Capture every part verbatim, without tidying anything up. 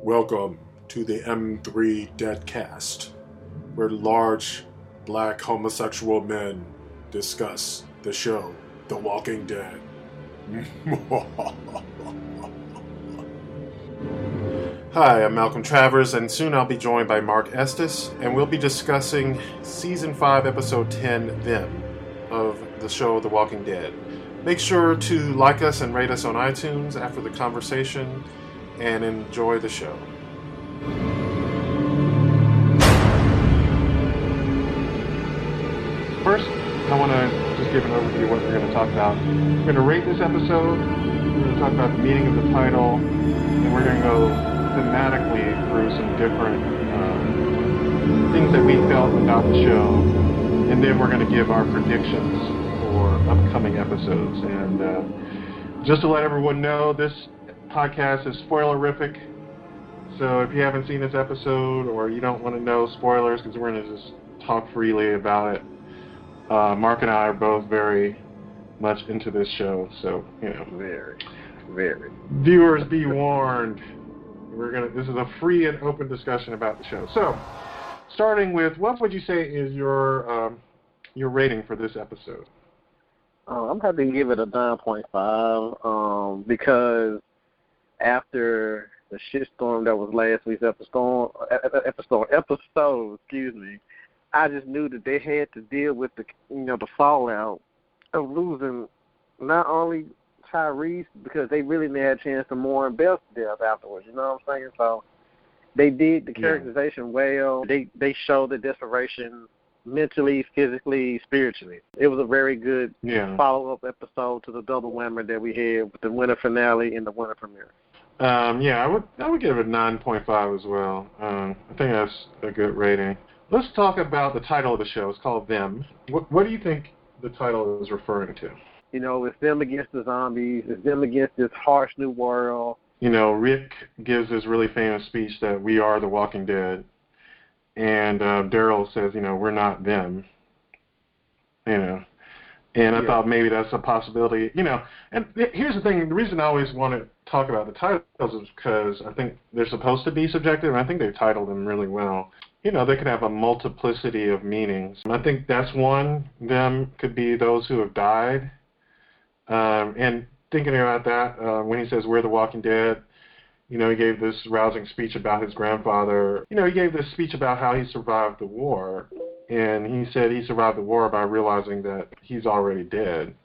Welcome to the M three Deadcast, where large, black homosexual men discuss the show The Walking Dead. Hi, I'm Malcolm Travers, and soon I'll be joined by Mark Estes, and we'll be discussing Season five, Episode ten, Them, of the show The Walking Dead. Make sure to like us and rate us on iTunes after the conversation, and enjoy the show. First, I want to just give an overview of what we're going to talk about. We're going to rate this episode, we're going to talk about the meaning of the title, and we're going to go thematically through some different uh, things that we felt about the show, and then we're going to give our predictions for upcoming episodes. And uh, just to let everyone know, this podcast is spoilerific, so if you haven't seen this episode or you don't want to know spoilers, because we're going to just talk freely about it, uh, Mark and I are both very much into this show, so, you know. Very, very. Viewers, be warned. We're gonna. This is a free and open discussion about the show. So, starting with, what would you say is your um, your rating for this episode? Uh, I'm happy to give it a nine point five um, because after the shitstorm that was last week's episode, episode, episode, excuse me, I just knew that they had to deal with the, you know, the fallout of losing not only Tyrese, because they really didn't have a chance to mourn Beth's death afterwards. You know what I'm saying? So they did the characterization yeah. well. They they showed the desperation mentally, physically, spiritually. It was a very good yeah. follow-up episode to the double whammy that we had with the winter finale and the winter premiere. Um, yeah, I would I would give it a nine point five as well. Um, I think that's a good rating. Let's talk about the title of the show. It's called Them. What, what do you think the title is referring to? You know, it's them against the zombies. It's them against this harsh new world. You know, Rick gives this really famous speech that we are the Walking Dead. And uh, Daryl says, you know, we're not them. You know. And I yeah. thought maybe that's a possibility. You know, and here's the thing. The reason I always want to talk about the titles is because I think they're supposed to be subjective, and I think they've titled them really well. You know, they could have a multiplicity of meanings. I think that's one. Them could be those who have died. Um, and thinking about that, uh, when he says we're the Walking Dead, you know, he gave this rousing speech about his grandfather. You know, he gave this speech about how he survived the war. And he said he survived the war by realizing that he's already dead.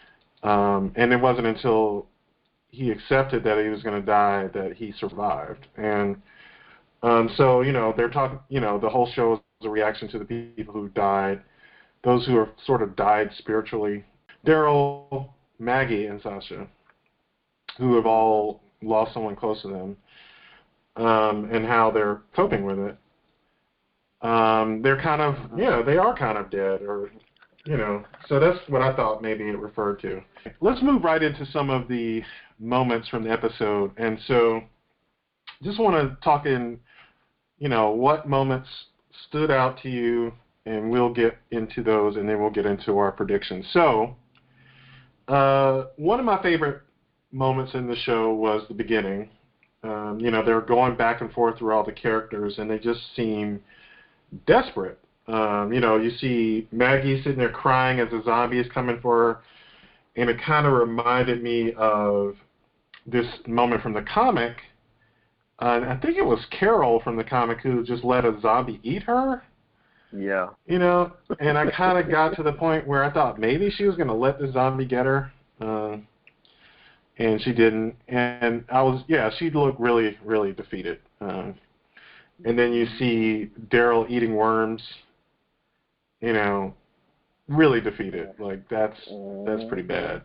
Um, and it wasn't until he accepted that he was going to die that he survived. And um, so, you know, they're talking, you know, the whole show is a reaction to the people who died, those who have sort of died spiritually. Daryl, Maggie, and Sasha, who have all lost someone close to them, um, and how they're coping with it. Um, they're kind of, you know, they are kind of dead, or, you know, so that's what I thought maybe it referred to. Let's move right into some of the moments from the episode. And so just want to talk in, you know, what moments stood out to you, and we'll get into those, and then we'll get into our predictions. So, Uh, one of my favorite moments in the show was the beginning. Um, you know, they're going back and forth through all the characters, and they just seem desperate. Um, you know, you see Maggie sitting there crying as a zombie is coming for her, and it kind of reminded me of this moment from the comic. Uh, I think it was Carol from the comic who just let a zombie eat her. Yeah. You know, and I kind of got to the point where I thought maybe she was going to let the zombie get her, uh, and she didn't. And I was, yeah, she looked really, really defeated. Uh, and then you see Daryl eating worms, you know, really defeated. Like, that's that's pretty bad.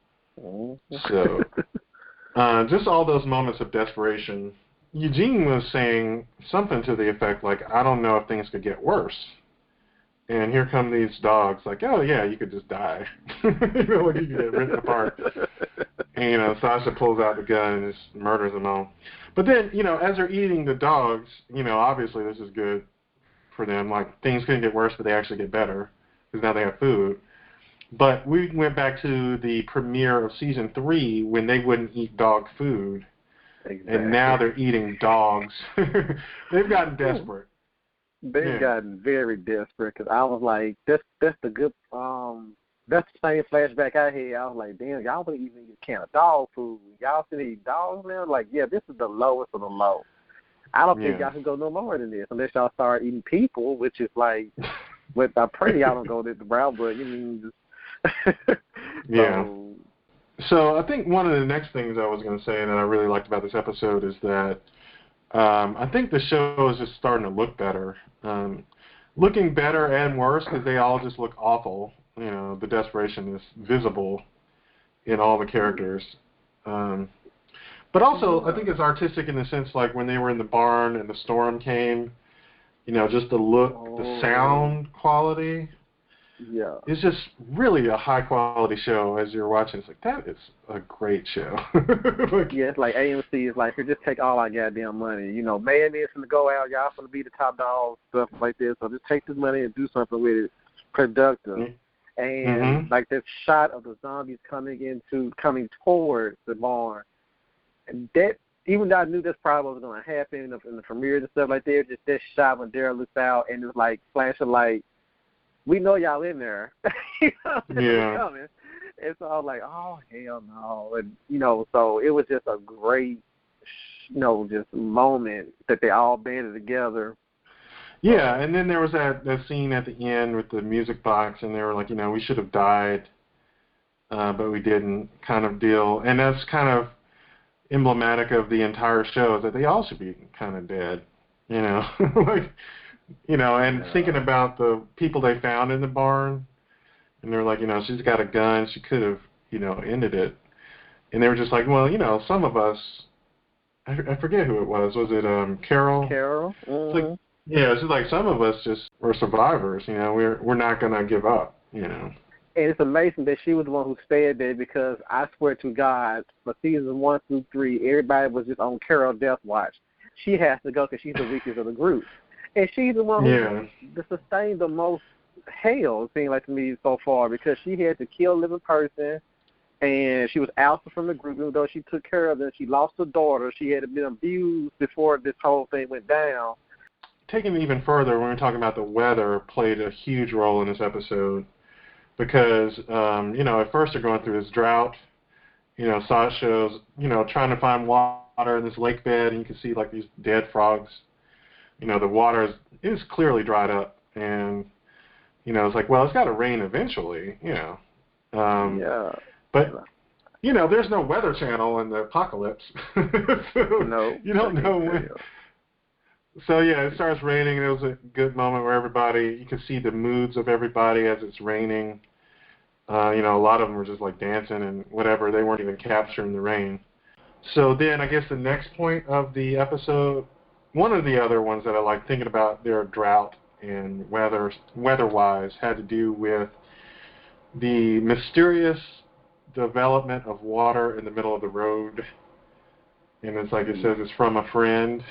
So, uh, just all those moments of desperation. Eugene was saying something to the effect like, I don't know if things could get worse. And here come these dogs, like, oh, yeah, you could just die. You know, like you could get ripped apart. And, you know, Sasha pulls out the gun and just murders them all. But then, you know, as they're eating the dogs, you know, obviously this is good for them. Like, things couldn't get worse, but they actually get better because now they have food. But we went back to the premiere of season three when they wouldn't eat dog food. Exactly. And now they're eating dogs. They've gotten desperate. They've yeah. gotten very desperate because I was like, that's that's the good um that's the same flashback I had. I was like, damn, y'all would even eat a can of dog food. Y'all still eat dogs now? Like, yeah, this is the lowest of the low. I don't think yeah. y'all can go no lower than this unless y'all start eating people, which is like, what I pray y'all don't go this route, but you mean just so, yeah. So I think one of the next things I was going to say and that I really liked about this episode is that um, I think the show is just starting to look better. Um, looking better and worse because they all just look awful. You know, the desperation is visible in all the characters. Um, but also, I think it's artistic in the sense like when they were in the barn and the storm came, you know, just the look, the sound quality. Yeah. It's just really a high-quality show as you're watching. It's like, that is a great show. like, yeah, it's like A M C is like, here, just take all our goddamn money. You know, man is going to go out, y'all going to be the top dogs, stuff like this. So just take this money and do something with it productive. Mm-hmm. And, mm-hmm. like, that shot of the zombies coming into, coming towards the barn. And that, even though I knew this probably was going to happen in the, in the premieres and stuff like that, just that shot when Daryl looks out and it's like flashing light. We know y'all in there. you know, yeah. Coming. And so I was like, oh, hell no. And, you know, so it was just a great, you know, just moment that they all banded together. Yeah, and then there was that, that scene at the end with the music box, and they were like, you know, we should have died, uh, but we didn't kind of deal. And that's kind of emblematic of the entire show, is that they all should be kind of dead, you know. like, You know, and yeah. thinking about the people they found in the barn, and they're like, you know, she's got a gun. She could have, you know, ended it. And they were just like, well, you know, some of us, I, I forget who it was. Was it um, Carol? Carol. Mm-hmm. It's like, yeah, it's just like some of us just were survivors. You know, we're we're not gonna give up. You know. And it's amazing that she was the one who stayed there because I swear to God, for season one through three, everybody was just on Carol death watch. She has to go because she's the weakest of the group. And she's the one who yeah. sustained the most hell, it seemed like to me so far, because she had to kill a living person, and she was ousted from the group, even though she took care of them. She lost her daughter. She had been abused before this whole thing went down. Taking it even further, when we're talking about the weather, played a huge role in this episode because, um, you know, at first they're going through this drought. You know, Sasha's, you know, trying to find water in this lake bed, and you can see, like, these dead frogs. You know, the water is, is clearly dried up, and, you know, it's like, well, it's got to rain eventually, you know. Um, yeah. But, you know, there's no Weather Channel in the apocalypse. so no. You don't know when. So, yeah, it starts raining, and it was a good moment where everybody, you can see the moods of everybody as it's raining. Uh, you know, a lot of them were just, like, dancing and whatever. They weren't even capturing the rain. So then I guess the next point of the episode, one of the other ones that I like thinking about their drought and weather, weather-wise, had to do with the mysterious development of water in the middle of the road. And it's like it says it's from a friend,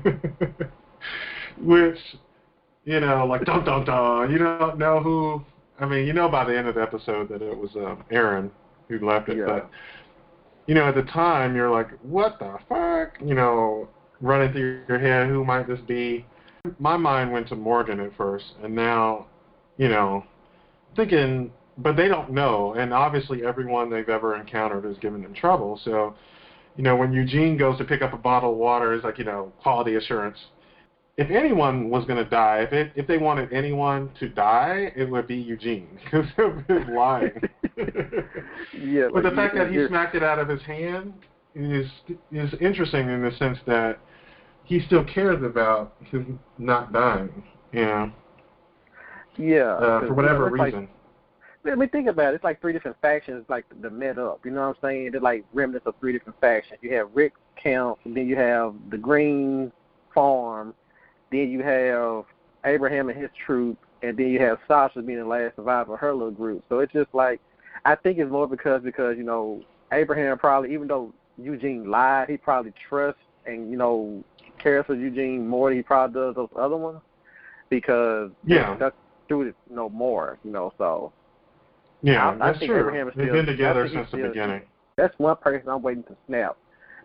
which, you know, like, dun, dun, dun, you don't know who, I mean, you know by the end of the episode that it was um, Aaron who left it, yeah. but, you know, at the time, you're like, what the fuck, you know, running through your head, who might this be? My mind went to Morgan at first, and now, you know, thinking, but they don't know, and obviously everyone they've ever encountered has given them trouble, so, you know, when Eugene goes to pick up a bottle of water, it's like, you know, quality assurance. If anyone was going to die, if it, if they wanted anyone to die, it would be Eugene, because of his lying. yeah, but like the fact you, that he smacked it out of his hand is is interesting in the sense that he still cares about him not dying, you know. Yeah. Uh, for whatever you know, reason. Like, I mean, think about it. It's like three different factions, like the met up. You know what I'm saying? They're like remnants of three different factions. You have Rick's camp, and then you have the Green Farm, then you have Abraham and his troop, and then you have Sasha being the last survivor of her little group. So it's just like, I think it's more because because you know Abraham probably, even though Eugene lied, he probably trusts and you know cares for Eugene more than he probably does those other ones because yeah, that's through it no more, you know. So yeah, I, I that's think true. Abraham is They've still, been together since still, the beginning. That's one person I'm waiting to snap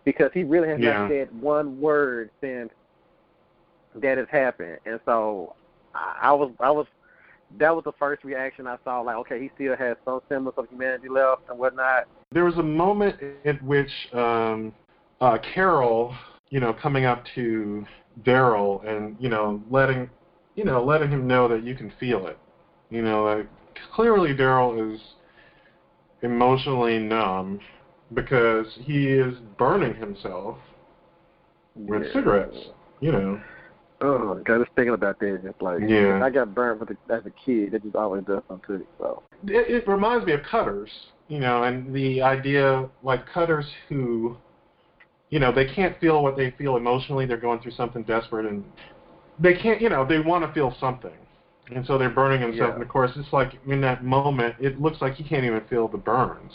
because he really has yeah. not said one word since that has happened. And so I, I was, I was, that was the first reaction I saw. Like, okay, he still has some semblance of humanity left and whatnot. There was a moment in which um, uh, Carol, you know, coming up to Daryl and you know, letting, you know, letting him know that you can feel it. You know, like clearly Daryl is emotionally numb because he is burning himself with Yeah. cigarettes. You know. Oh, God, just thinking about that, just like, Yeah. I got burned with the, as a kid. That just always does something to me. So It, it reminds me of Cutters, you know, and the idea, like Cutters who, you know, they can't feel what they feel emotionally. They're going through something desperate, and they can't, you know, they want to feel something. And so they're burning themselves. Yeah. And, of course, it's like in that moment, it looks like he can't even feel the burns.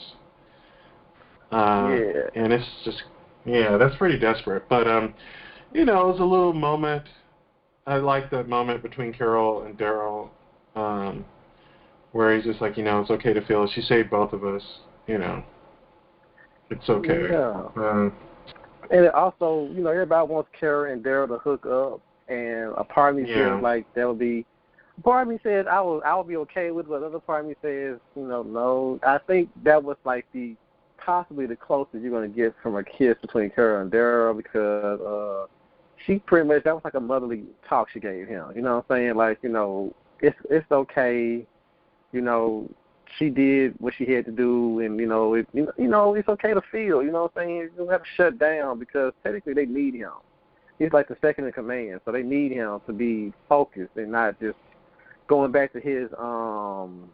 Uh, yeah. And it's just, yeah, that's pretty desperate. But, um, you know, it was a little moment. I like that moment between Carol and Daryl, um, where he's just like, you know, it's okay to feel it. She saved both of us, you know. It's okay. Yeah. Um, And it also, you know, everybody wants Carol and Daryl to hook up, and a part of me Yeah. feels like that would be. A part of me says I will, I will be okay with it, but another part of me says, you know, no. I think that was like the possibly the closest you're going to get from a kiss between Carol and Daryl because uh, she pretty much that was like a motherly talk she gave him. You know what I'm saying? Like, you know, it's it's okay. You know, she did what she had to do, and, you know, it, you know, it's okay to feel, you know what I'm saying? You don't have to shut down because technically they need him. He's like the second in command, so they need him to be focused and not just going back to his um,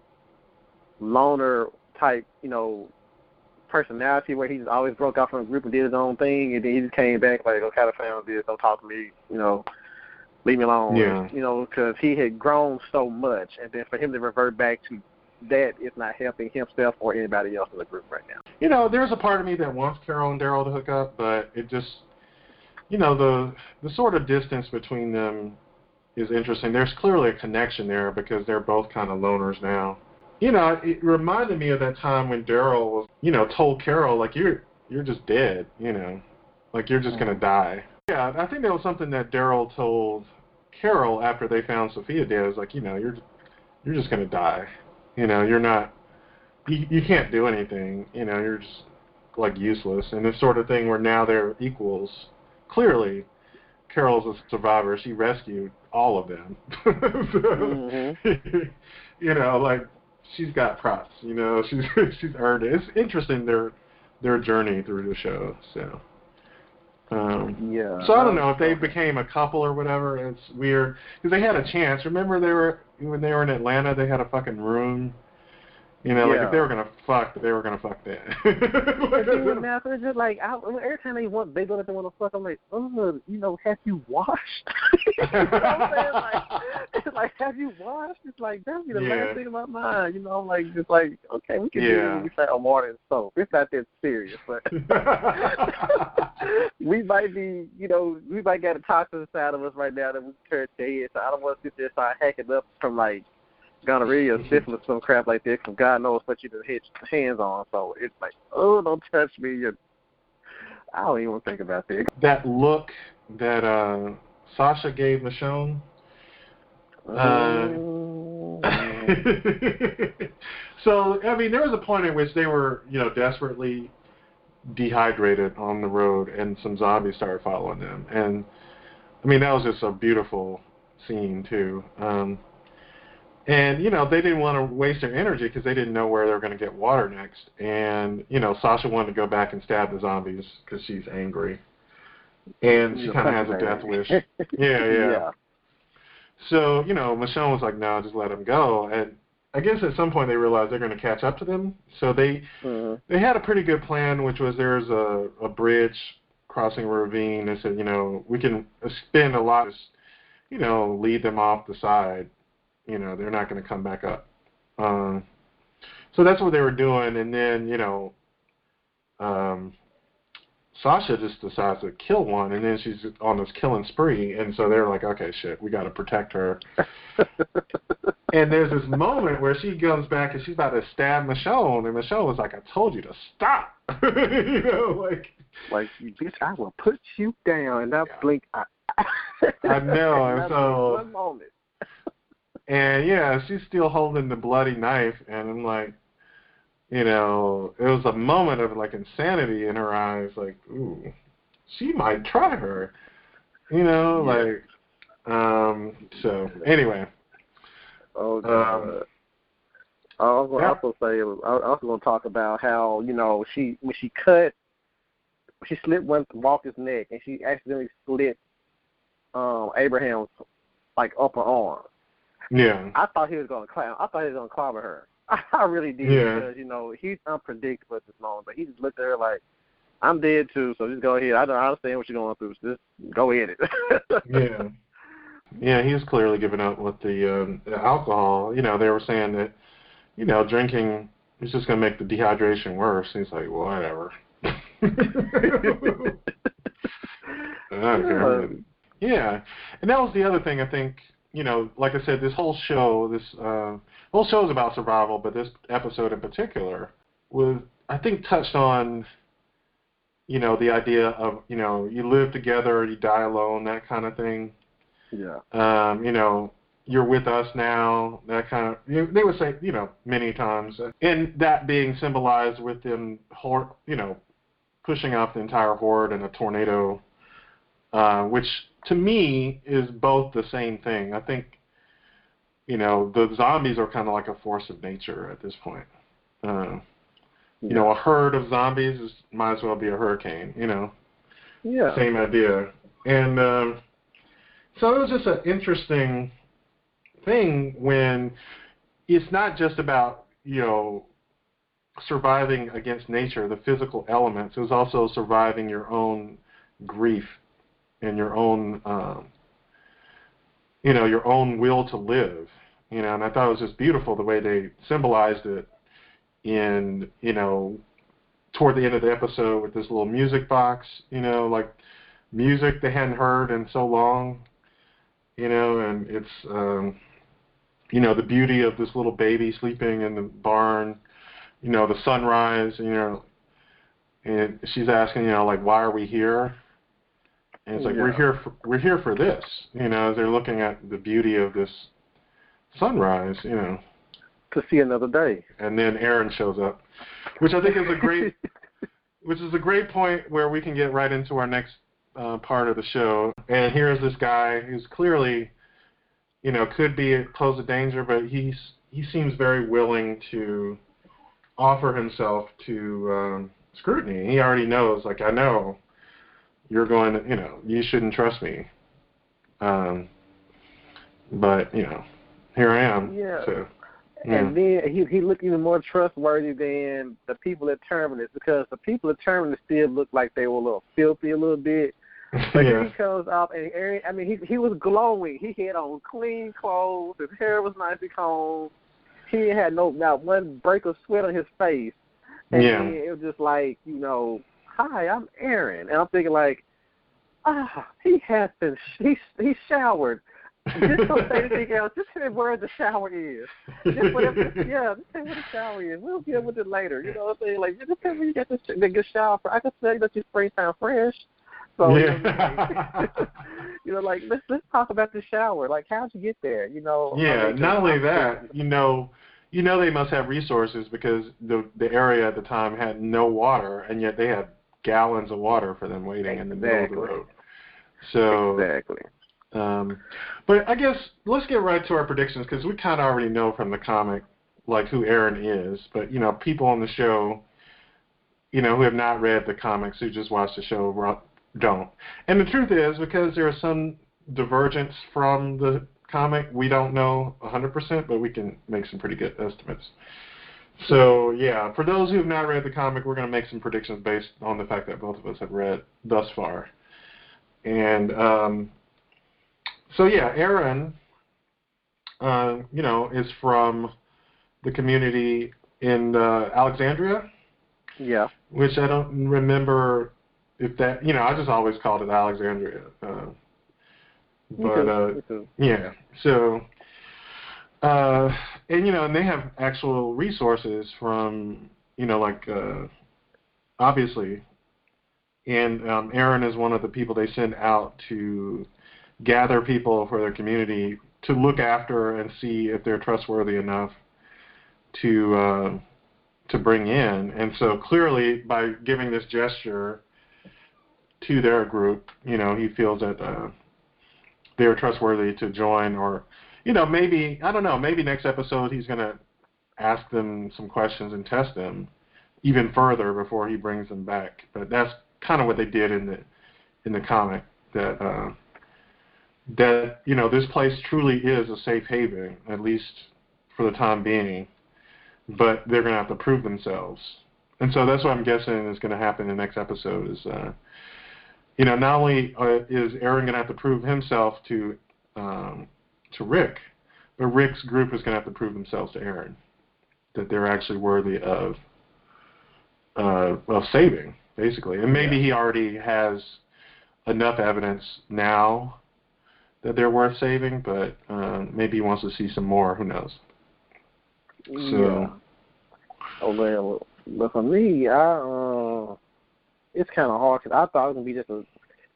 loner type, you know, personality where he just always broke out from the group and did his own thing, and then he just came back like, okay, I found this, don't talk to me, you know, leave me alone. Yeah. You know, because he had grown so much, and then for him to revert back to that is not helping himself or anybody else in the group right now. You know, there's a part of me that wants Carol and Daryl to hook up, but it just, you know, the the sort of distance between them is interesting. There's clearly a connection there because they're both kind of loners now. You know, it reminded me of that time when Daryl was, you know, told Carol, like, you're you're just dead, you know, like you're just going to die. Yeah, I think that was something that Daryl told Carol after they found Sophia dead. It was like, you know, you're you're just going to die. You know, you're not, you, you can't do anything. You know, you're just, like, useless. And this sort of thing where now they're equals. Clearly, Carol's a survivor. She rescued all of them. so, mm-hmm. You know, like, she's got props. You know, she's she's earned it. It's interesting, their, their journey through the show, so. Um, yeah. So I don't know if they became a couple or whatever. It's weird because they had a chance. Remember they were when they were in Atlanta. They had a fucking room. You know, yeah. like if they were gonna fuck, they were gonna fuck that. But then now it's just like I, every time they want, they go to want to fuck. I'm like, oh, you know, have you washed? You know what I'm saying? Like, it's like, have you washed? It's like that'd be the Yeah. last thing in my mind. You know, like just like okay, we can Yeah. do it. We say, oh, water and soap. It's not that serious, but we might be, you know, we might get a toxin side of us right now that we turn dead. So I don't want to sit there and start hacking up from like gonorrhea or syphilis, some crap like that, because God knows what you to hit hands on. So it's like, oh, don't touch me. You're, I don't even want to think about that. That look that uh, Sasha gave Michonne. Uh, so, I mean, there was a point at which they were, you know, desperately dehydrated on the road, and some zombies started following them. And, I mean, that was just a beautiful scene, too. Um, And, you know, they didn't want to waste their energy because they didn't know where they were going to get water next. And, you know, Sasha wanted to go back and stab the zombies because she's angry. And she kind of has a death wish. Yeah, yeah, yeah. So, you know, Michonne was like, no, just let them go. And I guess at some point they realized they're going to catch up to them. So they mm-hmm. they had a pretty good plan, which was there's a, a bridge crossing a ravine. They said, you know, we can spend a lot, of, you know, lead them off the side. You know, they're not going to come back up. Um, so that's what they were doing. And then, you know, um, Sasha just decides to kill one, and then she's on this killing spree. And so they're like, okay, shit, we got to protect her. And there's this moment where she comes back and she's about to stab Michonne, and Michonne was like, I told you to stop. You know, like, Like, bitch, I will put you down. And I yeah. blink. I, I know. And so, one moment. and yeah, she's still holding the bloody knife, and I'm like, you know, it was a moment of like insanity in her eyes. Like, ooh, she might try her. You know, yeah. like, um. So anyway. Oh God. Um, I was going to yeah. also say, I was also going to talk about how, you know, she when she cut, she slit one Walker's neck, and she accidentally slit um, Abraham's like upper arm. Yeah. I thought he was going to climb. I thought he was going to clobber her. I really did Yeah. because you know he's unpredictable at this moment, but he just looked at her like, "I'm dead too, so just go ahead. I don't I understand what you're going through. So just go ahead." Yeah. Yeah, he was clearly giving up with the, um, the alcohol. You know, they were saying that, you know, drinking is just going to make the dehydration worse. And he's like, well, whatever. I don't care. Yeah. And that was the other thing, I think, you know, like I said, this whole show, this uh, whole show is about survival, but this episode in particular was, I think, touched on, you know, the idea of, you know, you live together or you die alone, that kind of thing. Yeah. Um, you know, you're with us now, that kind of, you know, they would say, you know, many times. And that being symbolized with them, you know, pushing off the entire horde in a tornado, uh, which to me is both the same thing. I think, you know, the zombies are kind of like a force of nature at this point. Uh, you yeah. know, a herd of zombies is, might as well be a hurricane, you know. Yeah. Same idea. And um, so it was just an interesting thing when it's not just about, you know, surviving against nature, the physical elements. It was also surviving your own grief and your own, um, you know, your own will to live. You know, and I thought it was just beautiful the way they symbolized it in, you know, toward the end of the episode with this little music box, you know, like music they hadn't heard in so long, you know, and it's, um, you know, the beauty of this little baby sleeping in the barn, you know, the sunrise, you know, and she's asking, you know, like, why are we here? And it's like, yeah. we're here for, we're here for this, you know, as they're looking at the beauty of this sunrise, you know. To see another day. And then Aaron shows up, which I think is a great, which is a great point where we can get right into our next uh, part of the show. And here's this guy who's clearly, you know, could be pose a danger, but he's he seems very willing to offer himself to um, scrutiny. He already knows, like, I know you're going to, you know, you shouldn't trust me. Um, but, you know, here I am. Yeah. So, yeah. And then he he looked even more trustworthy than the people at Terminus, because the people at Terminus still looked like they were a little filthy a little bit. But yeah. then he comes up, and Aaron, I mean, he he was glowing. He had on clean clothes. His hair was nicely combed. He had no not one break of sweat on his face. And yeah. then it was just like, you know, hi, I'm Aaron. And I'm thinking like, ah, he has been, he, he showered. Just don't say anything else. Just say where the shower is. Just whatever, yeah, just say where the shower is. We'll deal with it later. You know what I'm saying? Like, just say where you get this the good shower. I can tell you that your springtime fresh. So, yeah. you know, like, you know, like, let's let's talk about the shower. Like, how'd you get there? You know. Yeah. Like, not only that, you know, you know they must have resources because the the area at the time had no water, and yet they had gallons of water for them waiting exactly. in the middle of the road. So exactly. Um, but I guess let's get right to our predictions because we kind of already know from the comic like who Aaron is. But you know, people on the show, you know, who have not read the comics, who just watch the show, don't. And the truth is, because there is some divergence from the comic, we don't know one hundred percent, but we can make some pretty good estimates. So yeah, for those who have not read the comic, we're going to make some predictions based on the fact that both of us have read thus far. And um, so yeah, Aaron, uh, you know, is from the community in uh, Alexandria. Yeah. Which I don't remember if that, you know, I just always called it Alexandria. Uh, but uh, yeah, so uh, and you know, and they have actual resources from, you know, like uh, obviously and um, Aaron is one of the people they send out to gather people for their community to look after and see if they're trustworthy enough to uh, to bring in. And so clearly, by giving this gesture to their group, you know, he feels that uh, they're trustworthy to join, or, you know, maybe, I don't know, maybe next episode he's going to ask them some questions and test them even further before he brings them back. But that's kind of what they did in the in the comic, that uh, that you know, this place truly is a safe haven, at least for the time being. But they're going to have to prove themselves, and so that's what I'm guessing is going to happen in the next episode. Is uh, you know, not only uh, is Aaron going to have to prove himself to um, to Rick, but Rick's group is going to have to prove themselves to Aaron that they're actually worthy of uh, of saving, basically. And maybe yeah. he already has enough evidence now that they're worth saving, but uh, maybe he wants to see some more. Who knows? So. Yeah. Oh man, but for me, I uh, it's kind of hard because I thought it was gonna be just a.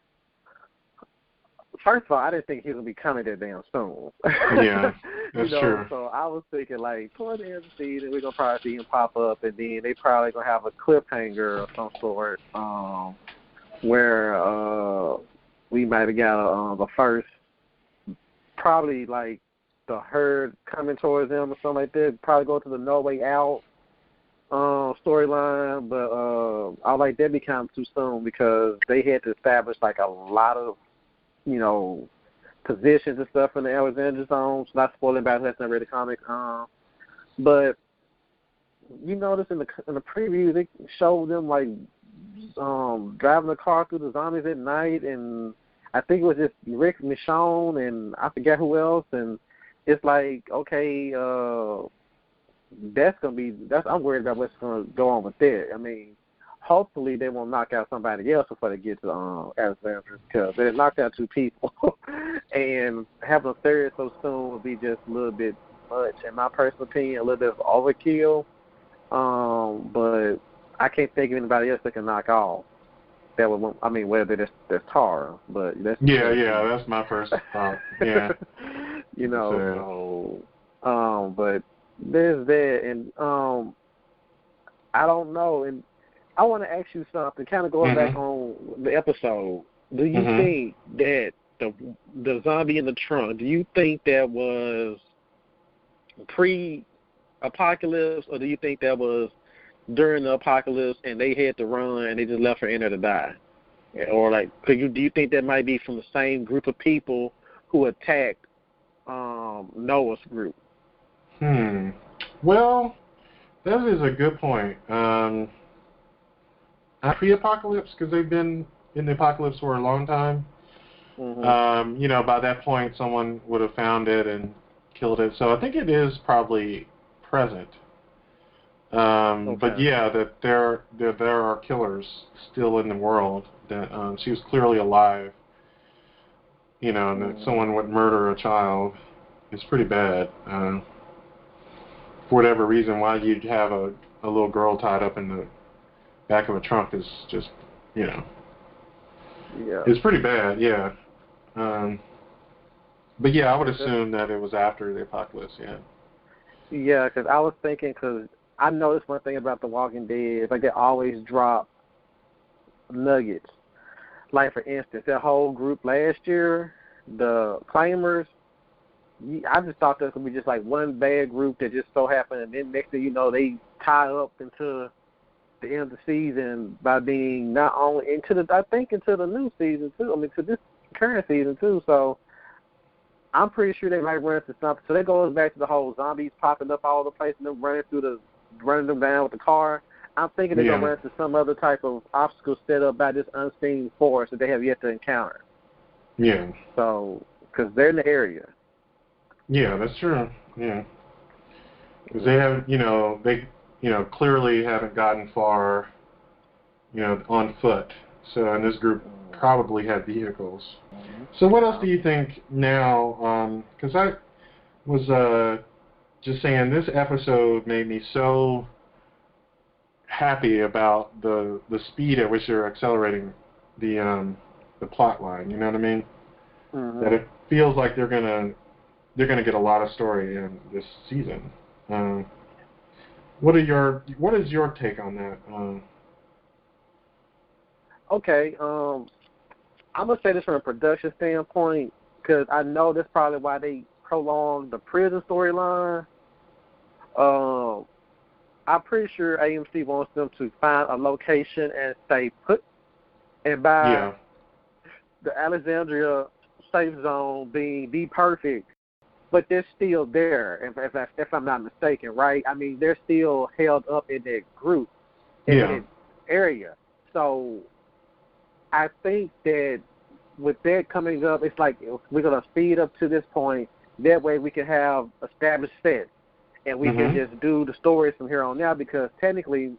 First of all, I didn't think he was gonna be coming that damn soon. Yeah, that's you know, true. So I was thinking like toward the end of the season, we're gonna probably see him pop up, and then they probably gonna have a cliffhanger of some sort, um, where uh, we might have got uh, the first, probably like the herd coming towards them or something like that. Probably go to the No Way Out uh, storyline, but uh, I like that become too soon because they had to establish like a lot of, you know, positions and stuff in the Alexander Zone. So not spoiling about it, that's not read the comic. Um, but you notice in the in the preview they showed them like um, driving the car through the zombies at night, and I think it was just Rick Michonne and I forget who else, and it's like, okay, uh, that's gonna be that's I'm worried about what's gonna go on with that. I mean, hopefully they won't knock out somebody else before they get to um, Alexander, because they knocked out two people, and having a third so soon would be just a little bit much, in my personal opinion, a little bit of overkill. Um, but I can't think of anybody else that can knock off. That would, I mean, whether that's, that's Tara, but that's yeah, yeah, that's my first thought. Yeah, you know, so, um, but there's that, and um, I don't know, and I want to ask you something, kind of going mm-hmm. back on the episode. Do you mm-hmm. think that the the zombie in the trunk, do you think that was pre-apocalypse, or do you think that was during the apocalypse and they had to run and they just left her in there to die? Or, like, could you do you think that might be from the same group of people who attacked um, Noah's group? Hmm. Well, that is a good point. Um Pre-apocalypse, because they've been in the apocalypse for a long time. Mm-hmm. Um, you know, by that point, someone would have found it and killed it. So I think it is probably present. Um, okay. But yeah, that there, there there are killers still in the world. That um, she was clearly alive. You know, and mm-hmm. that someone would murder a child is pretty bad. Uh, for whatever reason, why you'd have a, a little girl tied up in the back of a trunk is just, you know, yeah, it's pretty bad, yeah. Um, but yeah, I would assume that it was after the apocalypse, yeah. Yeah, because I was thinking, because I noticed one thing about The Walking Dead, like they always drop nuggets. Like, for instance, that whole group last year, the Claimers, I just thought that would be just like one bad group that just so happened, and then next thing you know, they tie up into the end of the season by being not only into the, I think into the new season too. I mean, to this current season too. So I'm pretty sure they might run into something. So that goes back to the whole zombies popping up all over the place and them running through the, running them down with the car. I'm thinking they're yeah. gonna run into some other type of obstacle set up by this unseen force that they have yet to encounter. Yeah. So, because they're in the area. Yeah, that's true. Yeah. Because they have, you know, they. you know, clearly haven't gotten far, you know, on foot. So, and this group probably had vehicles. So what else do you think now, because um, I was uh, just saying this episode made me so, happy about the the speed at which they're accelerating the um, the plot line. You know what I mean? Mm-hmm. That it feels like they're gonna they're gonna get a lot of story in this season. Um, what are your what is your take on that? Um, okay, um, I'm gonna say this from a production standpoint because I know that's probably why they prolonged the prison storyline. Um, I'm pretty sure A M C wants them to find a location and stay put, and by yeah. the Alexandria safe zone being the perfect, but they're still there, if, if, if I'm not mistaken, right? I mean, they're still held up in that group, in Yeah. that area. So I think that with that coming up, it's like we're going to speed up to this point. That way we can have established sets, and we Mm-hmm. can just do the stories from here on out, because technically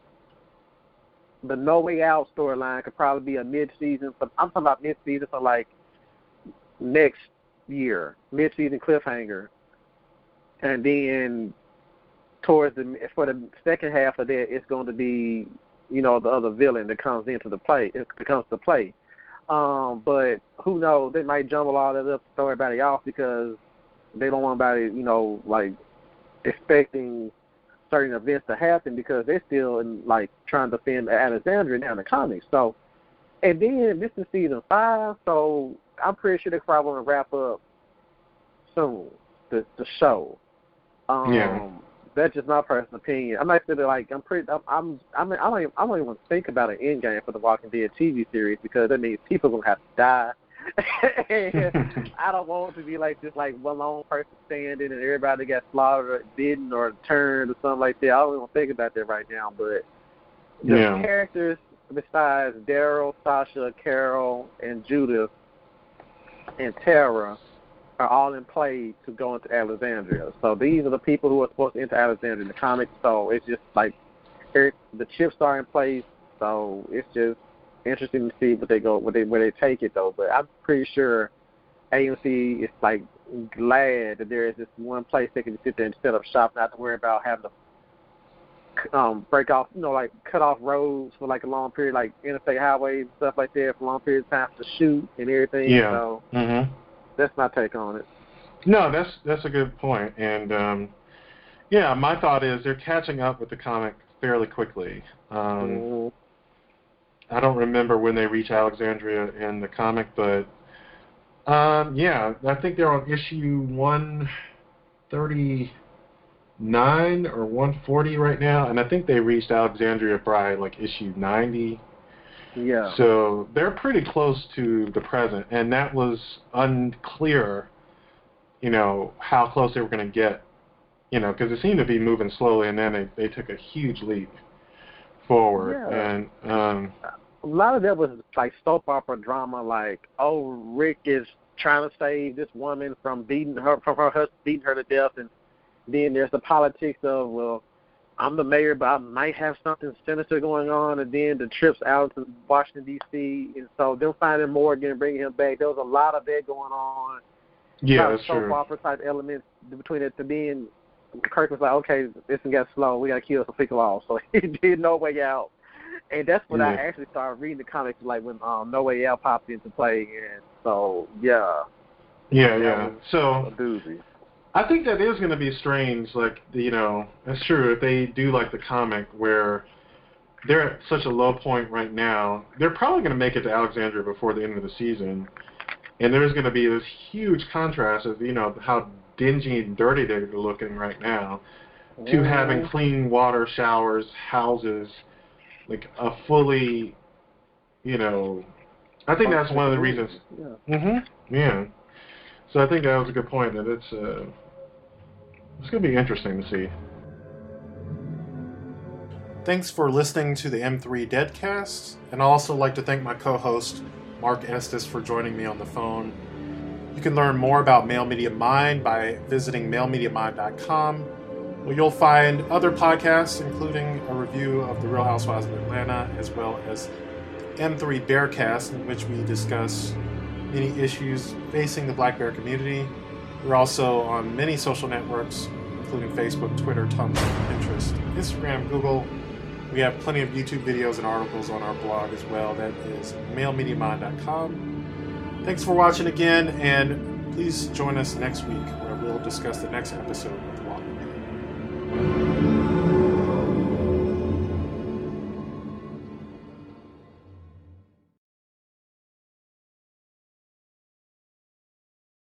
the No Way Out storyline could probably be a mid-season. But I'm talking about mid-season for like next year, mid-season cliffhanger, and then towards the for the second half of that, it's going to be, you know, the other villain that comes into the play. It becomes the play. Um, but who knows? They might jumble all that up, throw everybody off because they don't want anybody, you know, like expecting certain events to happen because they're still in, like trying to defend Alexandria now in the comics. So, and then this is season five, so I'm pretty sure they're probably going to wrap up soon the the show. Um, Yeah. That's just my personal opinion. I'm not saying like I'm pretty. I'm. I'm. I mean, I don't. Even, I don't even think about an end game for the Walking Dead T V series because that means people are gonna have to die. And I don't want it to be like just like one lone person standing and everybody got slaughtered, or bitten, or turned, or something like that. I don't even think about that right now. But the Yeah. characters besides Daryl, Sasha, Carol, and Judith, and Tara are all in play to go into Alexandria. So these are the people who are supposed to enter Alexandria in the comics. So it's just like the chips are in place. So it's just interesting to see what they go, what they where they take it though. But I'm pretty sure A M C is like glad that there is this one place they can sit there and set up shop, not to worry about having to um, break off, you know, like cut off roads for like a long period, like interstate highways and stuff like that for a long period of time to shoot and everything. Yeah. So Mm-hmm. that's my take on it. No, that's that's a good point. And um, yeah, my thought is they're catching up with the comic fairly quickly. Um, Mm-hmm. I don't remember when they reach Alexandria in the comic, but um, yeah, I think they're on issue one thirty-nine or one forty right now, and I think they reached Alexandria by like issue ninety. Yeah. So they're pretty close to the present, and that was unclear, you know, how close they were going to get, you know, because it seemed to be moving slowly, and then they, they took a huge leap forward. Yeah. And um, a lot of that was like soap opera drama, like, oh, Rick is trying to save this woman from beating her, from her husband beating her to death, and then there's the politics of, well, I'm the mayor, but I might have something sinister going on, and then the trips out to Washington, D C, and so them finding Morgan and bringing him back, there was a lot of that going on. yeah, that's soap true. opera type elements between it to being, Kirk was like, okay, this one got slow, we got to kill some people off, so he did No Way Out. And that's when yeah. I actually started reading the comics, like when um, No Way Out popped into play, and so, yeah. Yeah, yeah. So a doozy. I think that is going to be strange. Like, you know, that's true. If they do like the comic where they're at such a low point right now, they're probably going to make it to Alexandria before the end of the season. And there's going to be this huge contrast of, you know, how dingy and dirty they're looking right now to Mm-hmm. having clean water, showers, houses, like a fully, you know, I think that's one of the reasons. Yeah. Mm-hmm. Yeah. So I think that was a good point, that it's uh, it's going to be interesting to see. Thanks for listening to the M three Deadcast, and I'd also like to thank my co-host, Mark Estes, for joining me on the phone. You can learn more about Male Media Mind by visiting male media mind dot com, where you'll find other podcasts, including a review of The Real Housewives of Atlanta, as well as M three Bearcast, in which we discuss many issues facing the Black Bear community. We're also on many social networks, including Facebook, Twitter, Tumblr, Pinterest, Instagram, Google, We have plenty of YouTube videos and articles on our blog as well. That is male media mind dot com. Thanks for watching again, and please join us next week where we'll discuss the next episode of The Walking Dead.